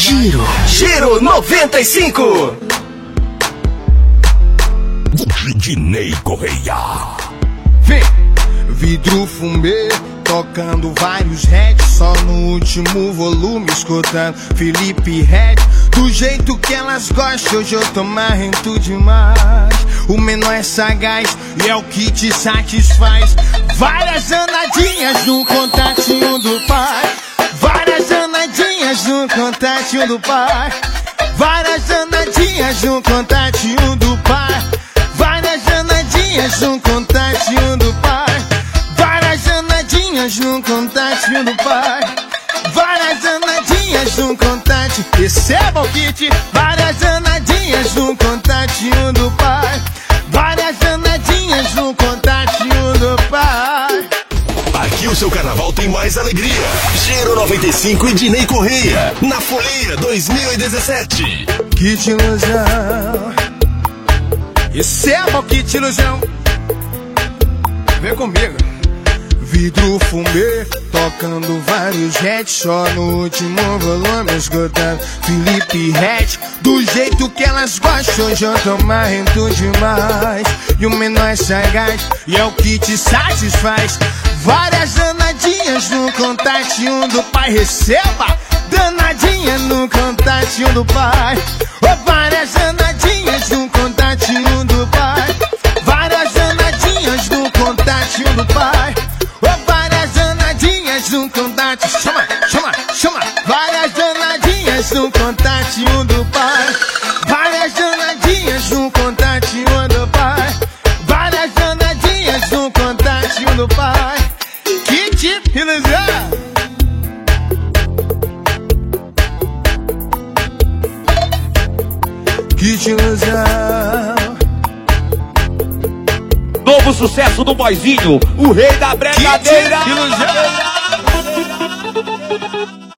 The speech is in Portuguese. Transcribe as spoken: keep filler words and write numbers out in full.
Giro, Giro noventa e cinco. Dinei Correia. Vem, vidro fumê, tocando vários hits, só no último volume, escutando Felipe Red. Do jeito que elas gostam, hoje eu tô marrento demais. O menor é sagaz e é o que te satisfaz. Várias anadinhas no contatinho do pai. Várias anadinhas no contatinho do pai. Várias anadinhas no contatinho do pai. Várias anadinhas no contatinho do pai. Várias anadinhas no contatinho do pai. Várias anadinhas no contatinho. Receba o kit. Várias anadinhas no contatinho do pai. Várias anadinhas no contatinho do pai. Aqui o seu carnaval tem mais alegria. Giro noventa e cinco e Dinei Correia, na Folia dois mil e dezessete. Kit ilusão. Receba o kit ilusão. Vem comigo. Vidro fumê, tocando vários hits, só no último volume, escutando Felipe Red. Do jeito que elas gostam, hoje eu tô marrento demais. E o menor é sagaz e é o que te satisfaz. Várias danadinhas no contatinho do pai. Receba, danadinha no contatinho do pai. Oh, várias danadinhas no contatinho do pai. Várias danadinhas no contatinho do pai. Oh, várias danadinhas no contatinho. Chama, chama, chama. Várias danadinhas no contatinho do pai. Várias danadinhas no contatinho do pai. Várias danadinhas no contatinho do pai. Kit ilusão. Kit ilusão. Novo sucesso do Boizinho, o rei da bregadeira. Kit ilusão.